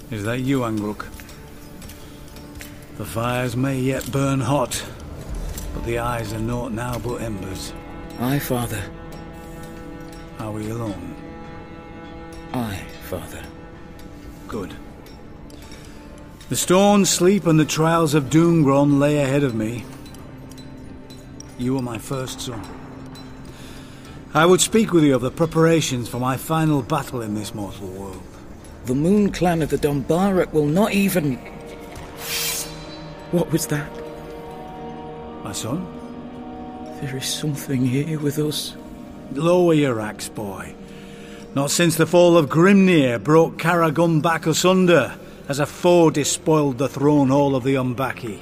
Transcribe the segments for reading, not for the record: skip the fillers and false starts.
Is that you, Angruk? The fires may yet burn hot, but the eyes are naught now but embers. Aye, father. Are we alone? Aye, father. Good. The stone sleep and the trials of Doomgron lay ahead of me. You were my first son. I would speak with you of the preparations for my final battle in this mortal world. The Moon Clan of the Dombarak will not even... What was that? My son? There is something here with us. Lower your axe, boy. Not since the fall of Grimnir broke Karagun back asunder, as a foe despoiled the throne hall of the Umbaki.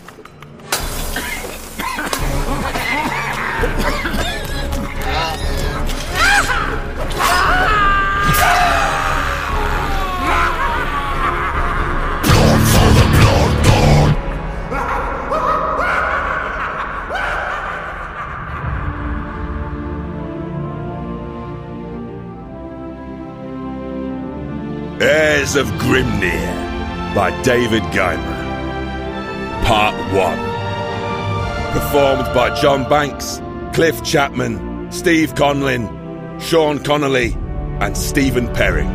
Heirs of Grimnir by David Guymer. Part 1. Performed by John Banks, Cliff Chapman, Steve Conlin, Sean Connolly and Stephen Perry.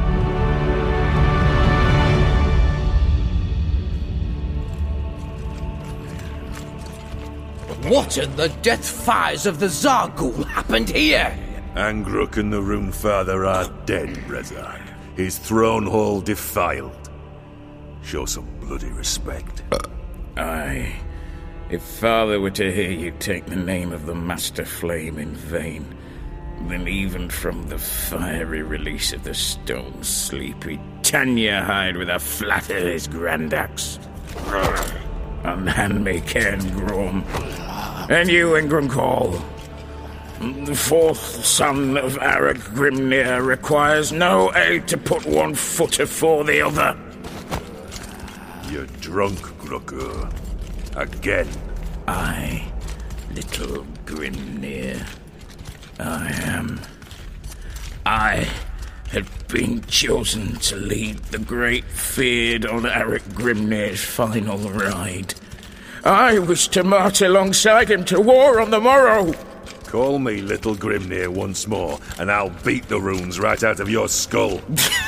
What in the death fires of the Zargul happened here? Angruk and the Runefather are dead, Brezark. His throne hall defiled. Show some bloody respect. Aye. If father were to hear you take the name of the Master Flame in vain, then even from the fiery release of the stone sleep, he'd tan your hide with a flat of his grand axe. Unhand me Cairn Grom. And you, Ingramcall. The fourth son of Arik Grimnir requires no aid to put one foot afore the other. You're drunk, Grukur. Again. I, little Grimnir, I am. I had been chosen to lead the great Feared on Arik Grimnir's final ride. I was to march alongside him to war on the morrow. Call me Little Grimnir once more, and I'll beat the runes right out of your skull.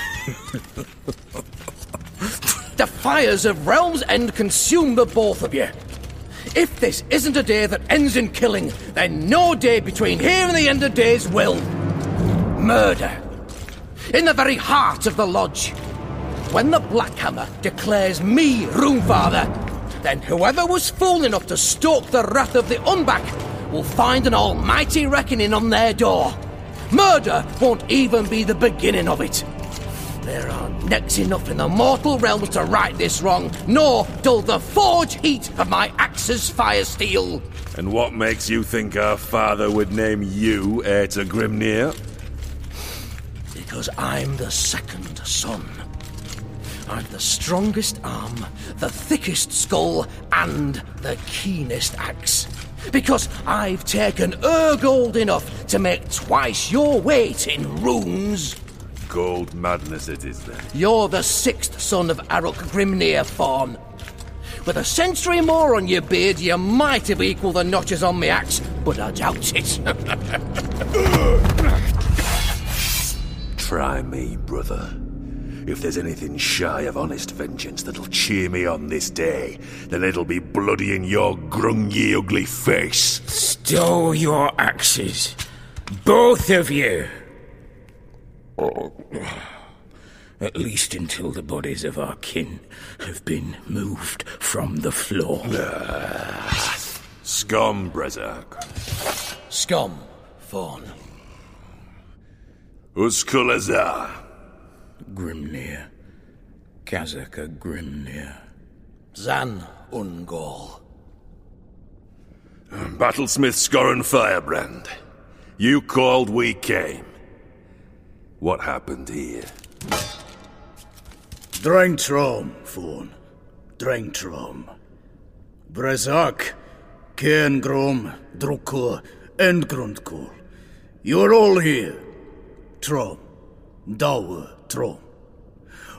The fires of Realm's End consume the both of you. If this isn't a day that ends in killing, then no day between here and the end of days will. Murder. In the very heart of the lodge. When the Blackhammer declares me Runefather, then whoever was fool enough to stoke the wrath of the Unback will find an almighty reckoning on their door. Murder won't even be the beginning of it. There are necks enough in the mortal realms to right this wrong, nor dull the forge heat of my axe's fire steel. And what makes you think our father would name you heir to Grimnir? Because I'm the second son. I've the strongest arm, the thickest skull, and the keenest axe. Because I've taken gold enough to make twice your weight in runes. Gold madness it is then. You're the sixth son of Aruk Grimnir, Fawn. With a century more on your beard, you might have equalled the notches on my axe, but I doubt it. Try me, brother. If there's anything shy of honest vengeance that'll cheer me on this day, then it'll be bloody in your grungy, ugly face. Stow your axes. Both of you. At least until the bodies of our kin have been moved from the floor. Scum, Brezark. Scum, Fawn. Uskulazar. Grimnir. Kazaka Grimnir. Zan Ungol. Battlesmith Scorran Firebrand. You called, we came. What happened here? Drengtrom, Fawn. Drengtrom. Brezark, Cairn Grom, Drukur, and Grundkul. You're all here. Trom. Dawa Trom.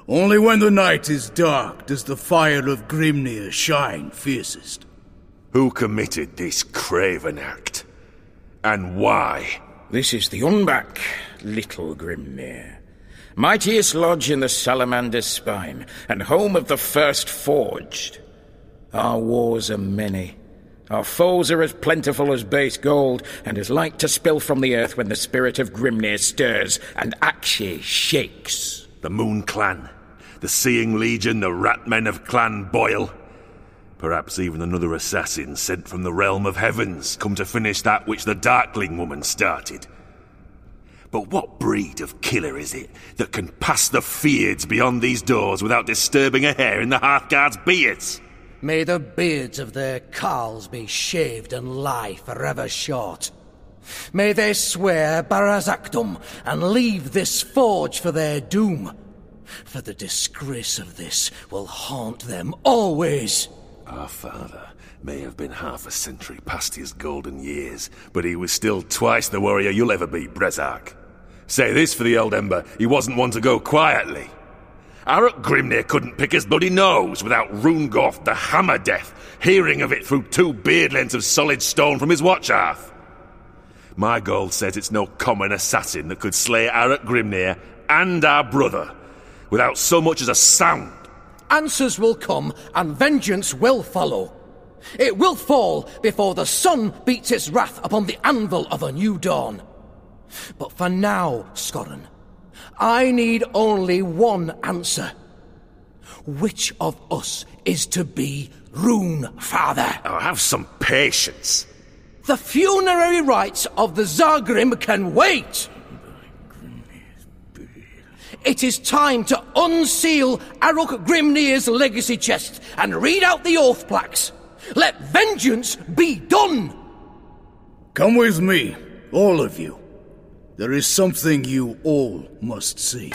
Only when the night is dark does the fire of Grimnir shine fiercest. Who committed this craven act? And why? This is the Unback, little Grimnir. Mightiest lodge in the Salamander's spine, and home of the first forged. Our wars are many. Our foes are as plentiful as base gold, and as like to spill from the earth when the spirit of Grimnir stirs, and Akshi shakes. The Moon Clan, the Seeing Legion, the Ratmen of Clan Boyle. Perhaps even another assassin sent from the realm of heavens, come to finish that which the Darkling woman started. But what breed of killer is it that can pass the Fyrds beyond these doors without disturbing a hair in the Hearthguard's beards? May the beards of their carls be shaved and lie forever short. May they swear Barazakdom and leave this forge for their doom. For the disgrace of this will haunt them always. Our father may have been half a century past his golden years, but he was still twice the warrior you'll ever be, Brezark. Say this for the old Ember, he wasn't one to go quietly. Arok Grimnir couldn't pick his bloody nose without Rungoth the Hammer Death hearing of it through 2 beard lengths of solid stone from his watch hearth. My gold says it's no common assassin that could slay Arok Grimnir and our brother without so much as a sound. Answers will come, and vengeance will follow. It will fall before the sun beats its wrath upon the anvil of a new dawn. But for now, Skorran, I need only one answer. Which of us is to be Rune Father? Oh, have some patience. The funerary rites of the Zagrim can wait! It is time to unseal Arok Grimnir's legacy chest and read out the oath plaques. Let vengeance be done! Come with me, all of you. There is something you all must see.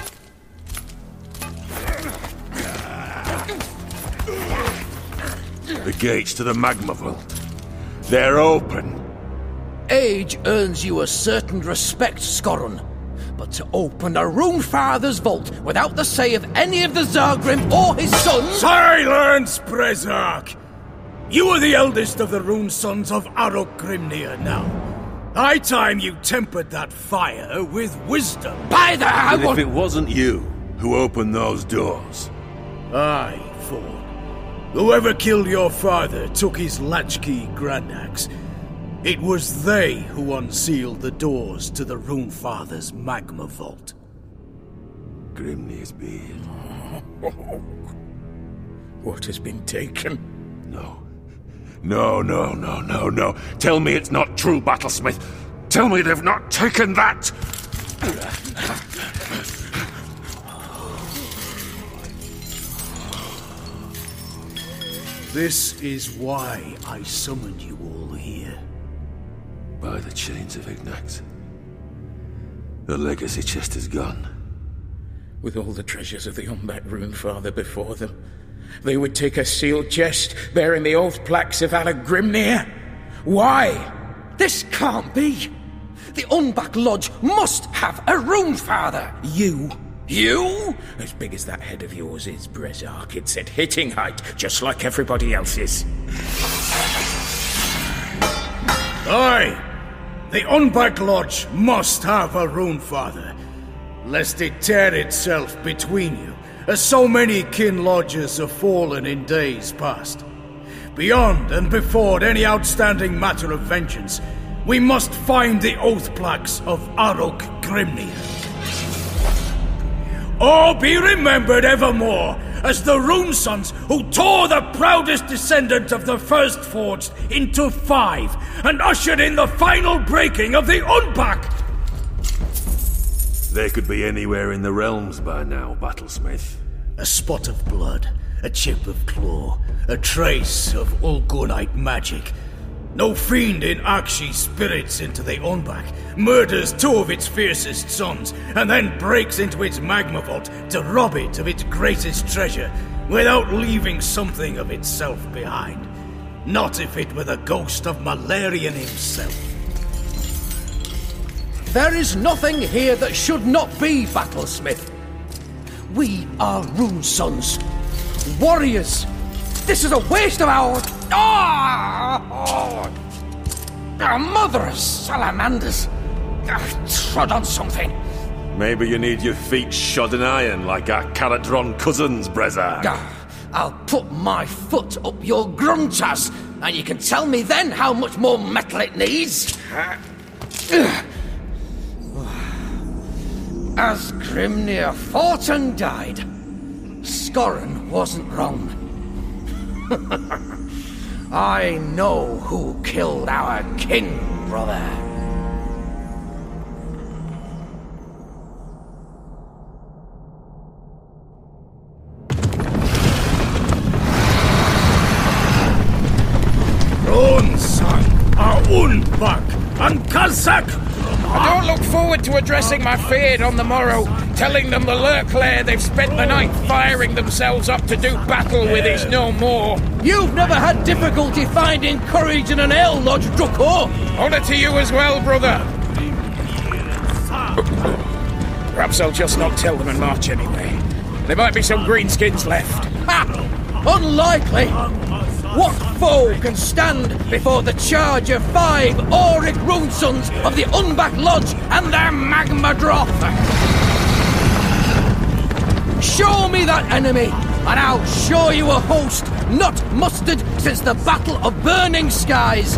The gates to the Magma Vault. They're open. Age earns you a certain respect, Skorran. But to open a Rune Father's vault without the say of any of the Zagrim or his sons... Silence, Brezark! You are the eldest of the Rune sons of Arok Grimnir now. High time you tempered that fire with wisdom. By the... And if it wasn't you who opened those doors... Aye, Thorn. Whoever killed your father took his latchkey grandaxe. It was they who unsealed the doors to the Rune Father's Magma Vault. Grimnir's beard. What has been taken? No. No. Tell me it's not true, Battlesmith. Tell me they've not taken that! This is why I summoned you all here. By the chains of Ignax. The legacy chest is gone. With all the treasures of the Unback Rune Father before them, they would take a sealed chest bearing the oath plaques of Arok Grimnir. Why? This can't be! The Unback Lodge must have a Rune Father! You? As big as that head of yours is, Brezark, it's at hitting height, just like everybody else's. Aye! The Unback Lodge must have a Rune Father, lest it tear itself between you, as so many kin lodges have fallen in days past. Beyond and before any outstanding matter of vengeance, we must find the oath plaques of Arok Grimnir. Or be remembered evermore as the Rune Sons who tore the proudest descendant of the First Forged into 5 and ushered in the final breaking of the Unback! They could be anywhere in the realms by now, Battlesmith. A spot of blood, a chip of claw, a trace of Ulgunite magic. No fiend in Akshi spirits into the Unback, murders 2 of its fiercest sons, and then breaks into its magma vault to rob it of its greatest treasure, without leaving something of itself behind. Not if it were the ghost of Malarian himself. There is nothing here that should not be, Battlesmith. We are Rune Sons. Warriors. This is a waste of our... Our mother of salamanders. Trod on something. Maybe you need your feet shod in iron like our Caradron cousins, Brezar. I'll put my foot up your gruntas, and you can tell me then how much more metal it needs. As Grimnir fought and died, Skorran wasn't wrong. I know who killed our king, brother. Unbak and Kazak! I don't look forward to addressing my Fade on the morrow, telling them the Lurklair they've spent the night firing themselves up to do battle with is no more. You've never had difficulty finding courage in an ale lodge, Druko. Honour to you as well, brother. Perhaps I'll just not tell them and march anyway. There might be some greenskins left. Ha! Unlikely! What foe can stand before the charge of 5 Auric Rune Sons of the Unback Lodge and their magma droth? Show me that enemy, and I'll show you a host not mustered since the Battle of Burning Skies.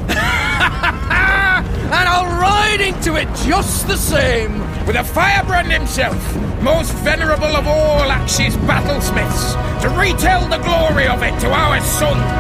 And I'll ride into it just the same. With a firebrand himself, most venerable of all Axe's battlesmiths, to retell the glory of it to our sons.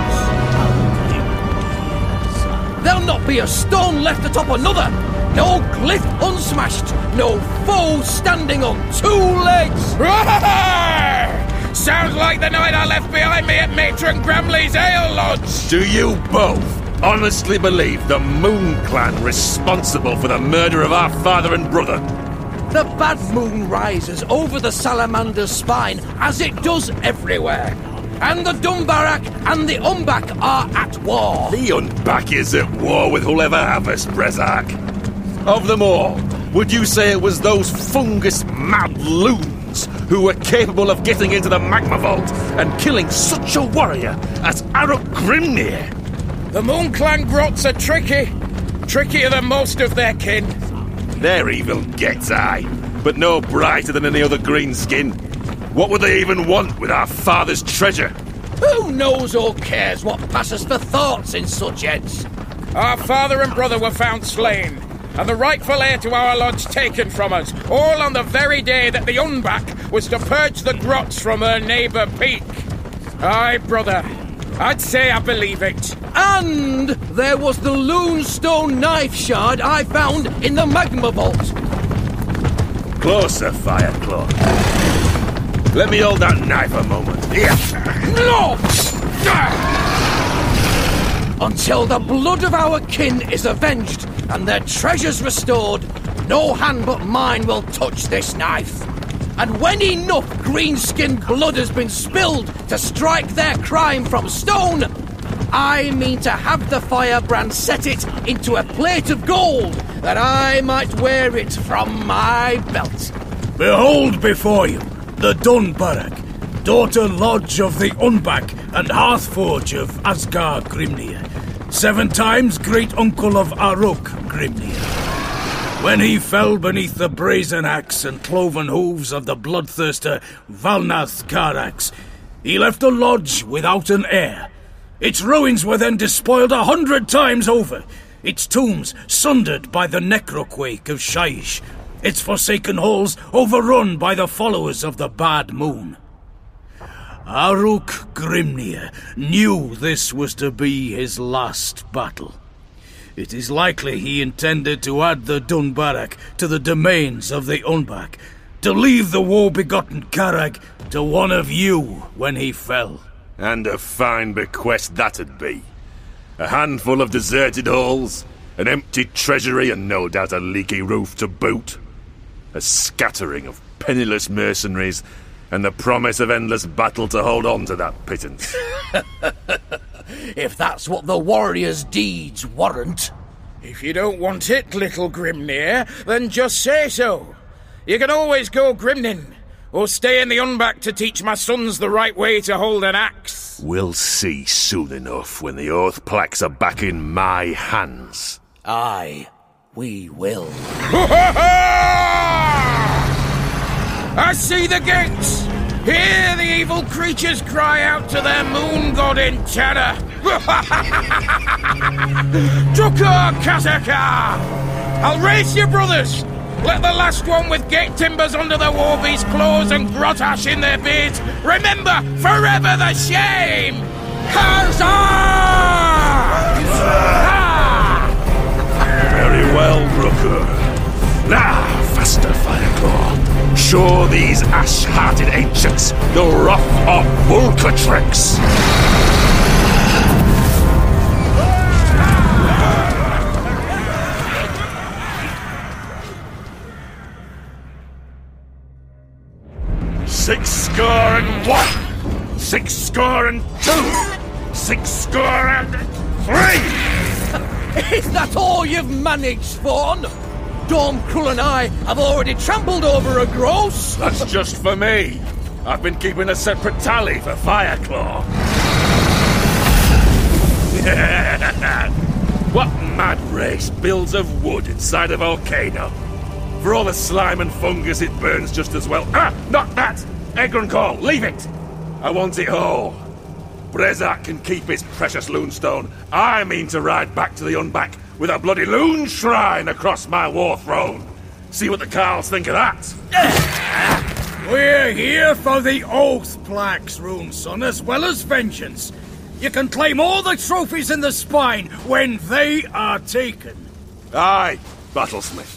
There'll not be a stone left atop another, no glyph unsmashed, no foe standing on 2 legs. Sounds like the night I left behind me at Matron Gramley's Ale Lodge. Do you both honestly believe the Moon Clan responsible for the murder of our father and brother? The bad moon rises over the salamander's spine, as it does everywhere. And the Dunbarak and the Umbak are at war. The Unback is at war with whoever have us, Brezark. Of them all, would you say it was those fungus-mad loons who were capable of getting into the magma vault and killing such a warrior as Aruk Grimnir? The Moon Clan grots are tricky. Trickier than most of their kin. They're evil gets, aye, but no brighter than any other greenskin. What would they even want with our father's treasure? Who knows or cares what passes for thoughts in such heads? Our father and brother were found slain, and the rightful heir to our lodge taken from us, all on the very day that the Unback was to purge the grots from her neighbour Peak. Aye, brother, I'd say I believe it. And there was the Loonstone knife shard I found in the magma vault. Closer, Fireclaw. Let me hold that knife a moment. Here. No! Until the blood of our kin is avenged and their treasures restored, no hand but mine will touch this knife. And when enough greenskin blood has been spilled to strike their crime from stone, I mean to have the firebrand set it into a plate of gold, that I might wear it from my belt. Behold before you the Dunbarak, daughter lodge of the Unback and hearthforge of Asgar Grimnir, 7 times great uncle of Aruk Grimnir. When he fell beneath the brazen axe and cloven hooves of the bloodthirster Valnath Karax, he left a lodge without an heir. Its ruins were then despoiled 100 times over, its tombs sundered by the necroquake of Shaish, its forsaken halls overrun by the followers of the Bad Moon. Aruk Grimnir knew this was to be his last battle. It is likely he intended to add the Dunbarak to the domains of the Unback, to leave the woe-begotten Karag to one of you when he fell. And a fine bequest that'd be. A handful of deserted halls, an empty treasury, and no doubt a leaky roof to boot. A scattering of penniless mercenaries, and the promise of endless battle to hold on to that pittance. If that's what the warrior's deeds warrant. If you don't want it, little Grimnir, then just say so. You can always go Grimnin. or stay in the Unback to teach my sons the right way to hold an axe? We'll see soon enough when the oath plaques are back in my hands. Aye, we will. I see the gates! Hear the evil creatures cry out to their moon god in terror! Drukar Kazakar! I'll race you, brothers! Let the last one with gate timbers under the warbeast's claws and grot ash in their beards remember forever the shame! Huzzah! Very well, Brooker. Now, faster, Fireclaw. Show these ash-hearted ancients the wrath of Mulcatrix! £60 £60 £60 Is that all you've managed, Fawn? Dorm Krull and I have already trampled over a gross. That's just for me. I've been keeping a separate tally for Fireclaw. What mad race builds of wood inside a volcano? For all the slime and fungus, it burns just as well. Ah, not that! Egrencall, leave it! I want it whole. Brezak can keep his precious loonstone. I mean to ride back to the Unback with a bloody loon shrine across my war throne. See what the Carls think of that. We're here for the oath plaques, Runeson, as well as vengeance. You can claim all the trophies in the spine when they are taken. Aye, Battlesmith.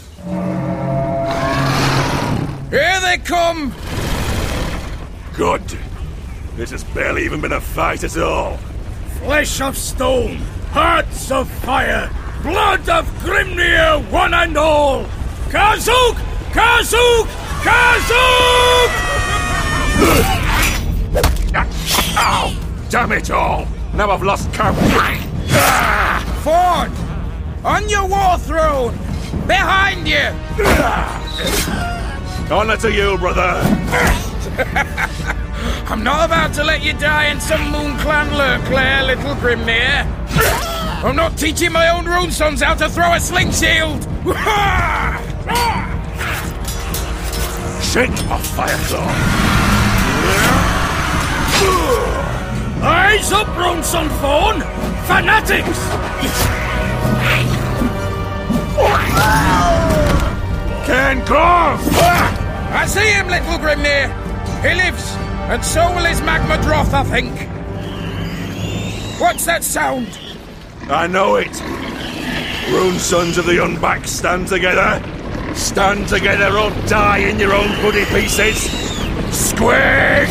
Here they come! Good. This has barely even been a fight at all. Flesh of stone, hearts of fire, blood of Grimnir, one and all! Kazook! Kazook! Kazook! Ow! Damn it all! Now I've lost count. Fawn! On your war throne! Behind you! Honor to you, brother! I'm not about to let you die in some Moon Clan Lurklair, little Grimnir. I'm not teaching my own rune sons how to throw a sling shield! Shake off, Fireclaw! Eyes up, Runeson Fawn! Fanatics! Ken Grove! I see him, little Grimnir! He lives, and so will his Magmadroth, I think. What's that sound? I know it. Rune Sons of the Unback, stand together. Stand together or die in your own bloody pieces. Squish!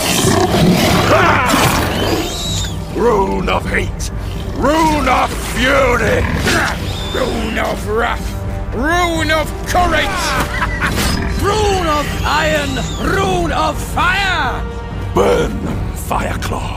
Rune of hate. Rune of fury. Rune of wrath. Rune of courage. Rune of iron, rune of fire! Burn them, Fireclaw.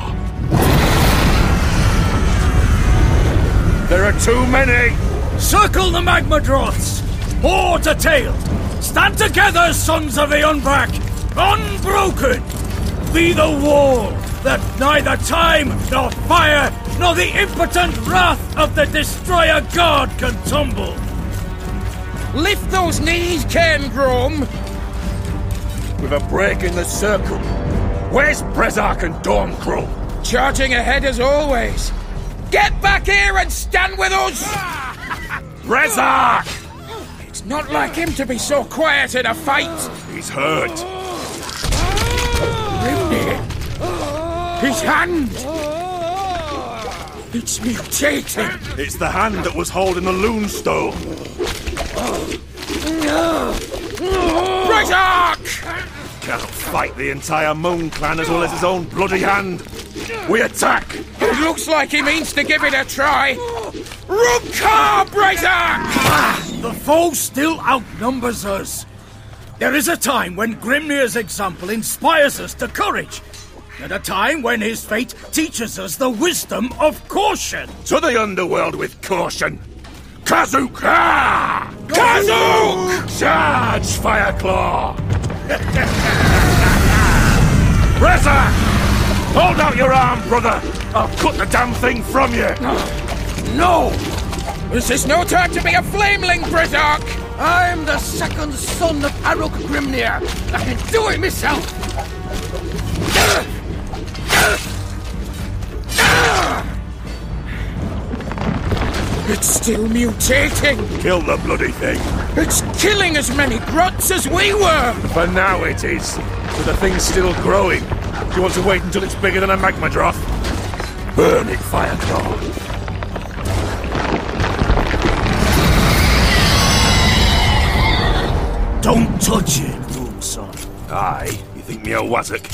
There are too many. Circle the Magmadroths! Paw to tail! Stand together, sons of the Unback! Unbroken! Be the wall that neither time nor fire nor the impotent wrath of the Destroyer God can tumble! Lift those knees, Cairn Grom! With a break in the circle. Where's Brezark and Dormcrow? Charging ahead as always. Get back here and stand with us! Brezark! It's not like him to be so quiet in a fight. He's hurt. Grimnir. His hand! It's mutating! It's the hand that was holding the Loonstone. Brezark! Can't fight the entire Moon Clan as well as his own bloody hand. We attack! It looks like he means to give it a try. Rukar, Brezark! The foe still outnumbers us. There is a time when Grimnir's example inspires us to courage, and a time when his fate teaches us the wisdom of caution. To the underworld with caution! Kazook! Ah! Kazook! Charge, Fireclaw! Brezak! Hold out your arm, brother! I'll cut the damn thing from you! No! This is no time to be a flameling, Brezak! I'm the second son of Aruk Grimnir. I can do it myself. It's still mutating! Kill the bloody thing! It's killing as many grots as we were! For now it is. But the thing's still growing. Do you want to wait until it's bigger than a magma droth? Burn it, Fireclaw. Don't touch it, Loomson. Aye, you think me a wazzock?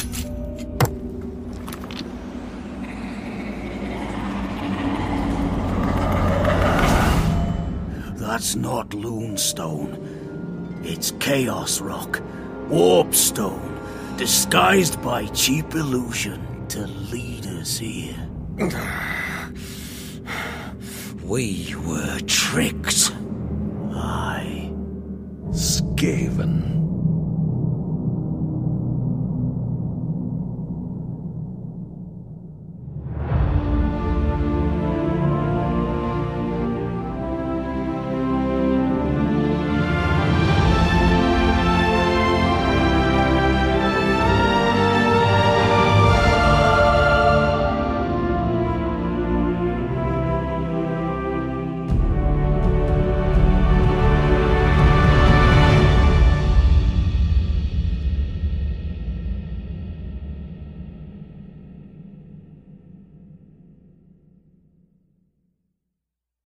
That's not Loonstone. It's Chaos Rock. Warpstone. Disguised by cheap illusion to lead us here. We were tricked. Aye. Skaven.